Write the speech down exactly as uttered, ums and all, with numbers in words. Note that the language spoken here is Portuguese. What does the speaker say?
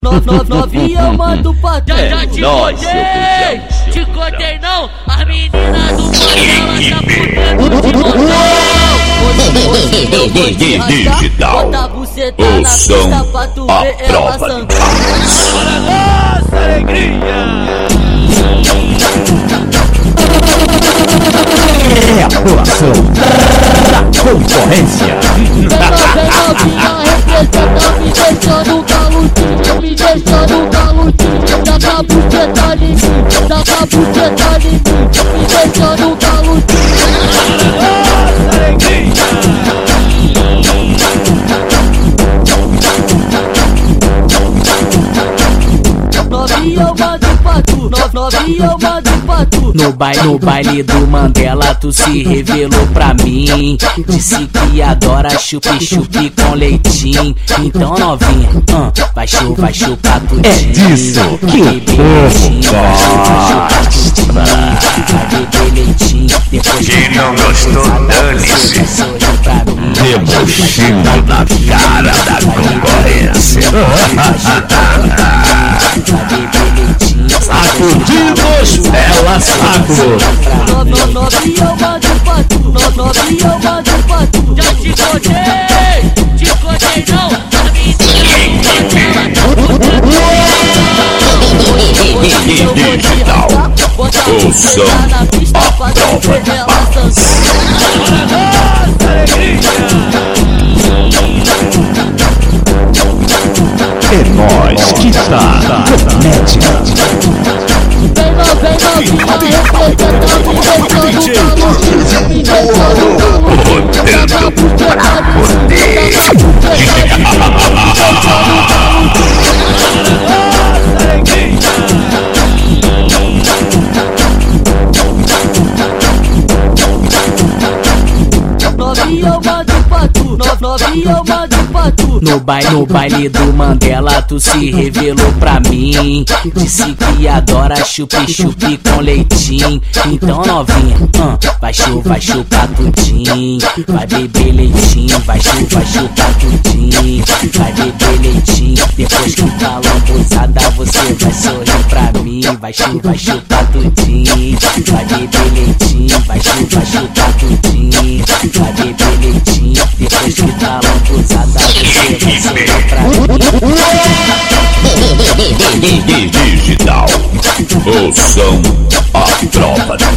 No, no, novinha eu mando pra tu. Já, já te contei, te contei não. As meninas do mundo, elas tá fudendo de montão. Digital, o som, a prova de balas. Bora nossa alegria. É a população da concorrência. Vem novinha representa, me deixando galudinho, me deixando galudinho. Dá a buceta em mim, dá a buceta em mim, me deixando galudinho. Nossa alegria. Novinha eu mando pra tu, no, novinha eu mando pra tu. No baile, no baile do Mandela tu se revelou pra mim. Disse que adora chupi-chupi com leitinho. Então novinha, uh, vai chu, vai chupar tudinho. É disso que o povo gosta. Vai beber leitinho, depois Quem não gostou, dane-se. Debochando na cara da concorrência. Sacudimos, ela saco. No, no, novinha eu mando pra tu, no, novinha eu mando pra tu. Já te contei, te contei não. As meninas Digital, o som, a prova de balas. nossa alegria. É nós que tá comédia. Vem no, vem novinha representa, me deixando galudinho, me deixando galudinho. Dá a buceta em mim, dá a novinha eu mando pra tu, no, novinha eu mando pra tu. No baile, no baile do Mandela tu se revelou pra mim. Disse que adora chupi-chupi com leitinho. Então novinha, uh, vai chu, vai chupar tudinho. Vai beber leitinho, vai chu, vai chupar tudinho. Vai beber leitinho, depois que tá lambuzada você vai sorrir pra mim. Vai chu, vai chupar tudinho. Vai beber leitinho, vai chu, vai chupar tudinho. Vai beber leitinho, depois que tá lambuzada você vai sorrir pra mim. Digital, o som, a prova de